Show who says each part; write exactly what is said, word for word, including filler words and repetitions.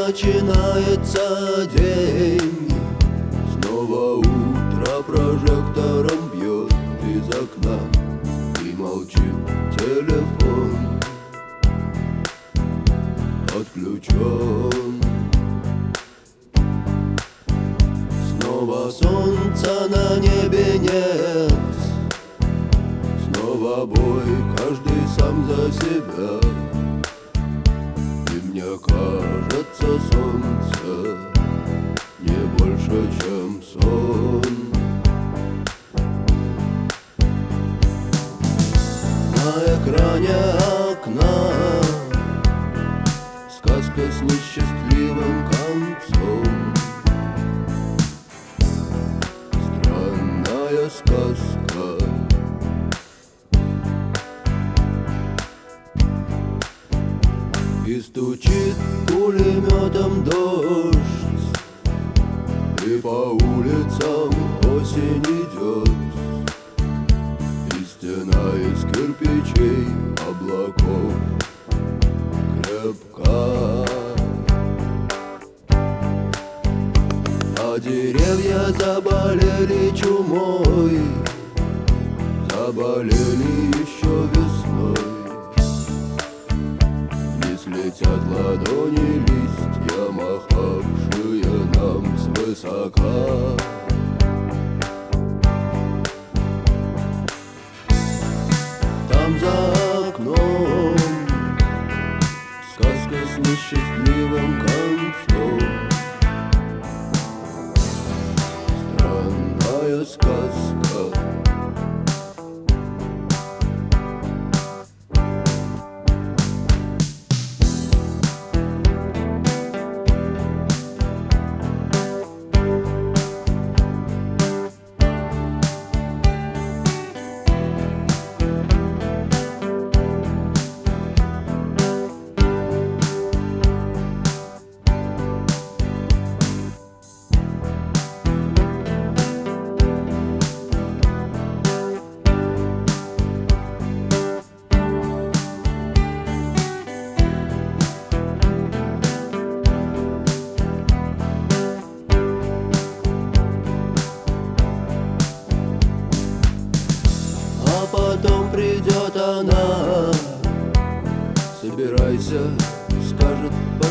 Speaker 1: начинается день. Снова утро прожектором бьет из окна, и молчит телефон, отключен. Снова солнца на небе нет, снова бой, каждый сам за себя. И мне кажется, солнце не больше, чем сон. На экране окна сказка с несчастливым концом. Странная сказка. И стучит пулеметом дождь, и по улицам осень идет, и стена из кирпичей облаков крепка. А деревья заболели чумой, заболели еще весной. Летят ладони листья, махавшие нам свысока. Там за окном сказка с несчастливым концом. Странная сказка. Потом придет она, собирайся, скажет,